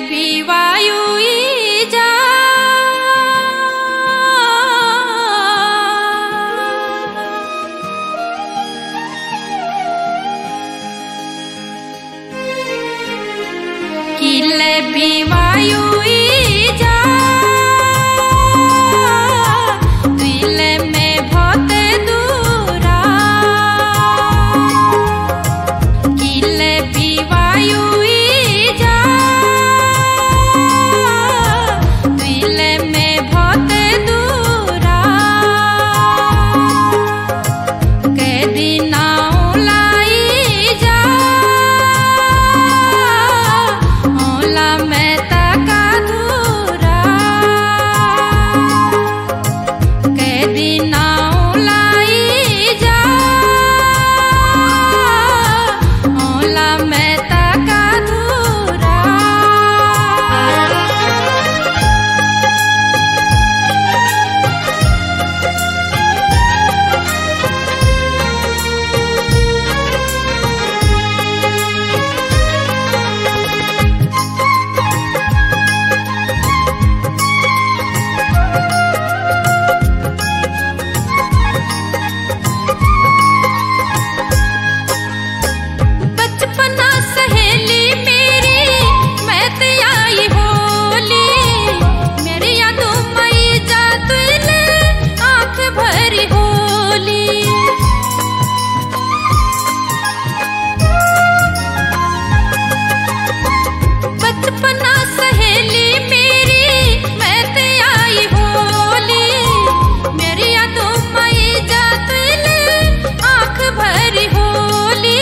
भी वायु जा किले भी वायु जा दिले में बहुत दूरा किले भी वायु जा दिले में बहुत दूरा के दिना लाई जा ओला में तका धूरा के दिना लाई जा ओला में तका धूरा बचपना सहेली मेरी मैं ते आई होली मेरी यादों में जा तूने आंख भरी होली बचपना सहेली मेरी मैं ते आई होली मेरी यादों में जा तूने आंख भरी होली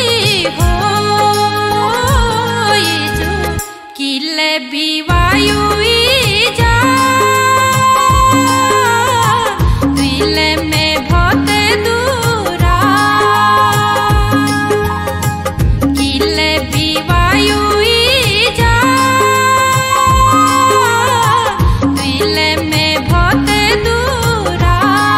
किले भी वायु जा दिले में बहुत दूरा किले भी वायु जा दिले में बहुत दूरा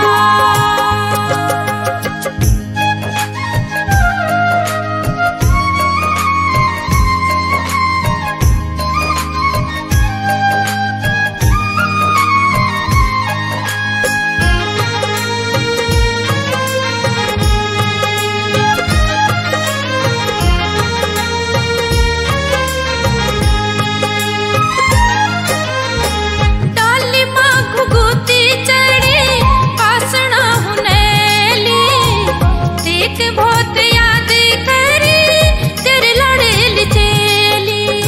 डाली माँ घुघुती चढ़ी पासना हुनैली देख बहुत याद करी तेरे लड़ेली चेली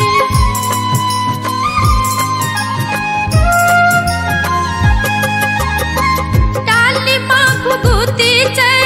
डाली माँ घुघुती चढ़ी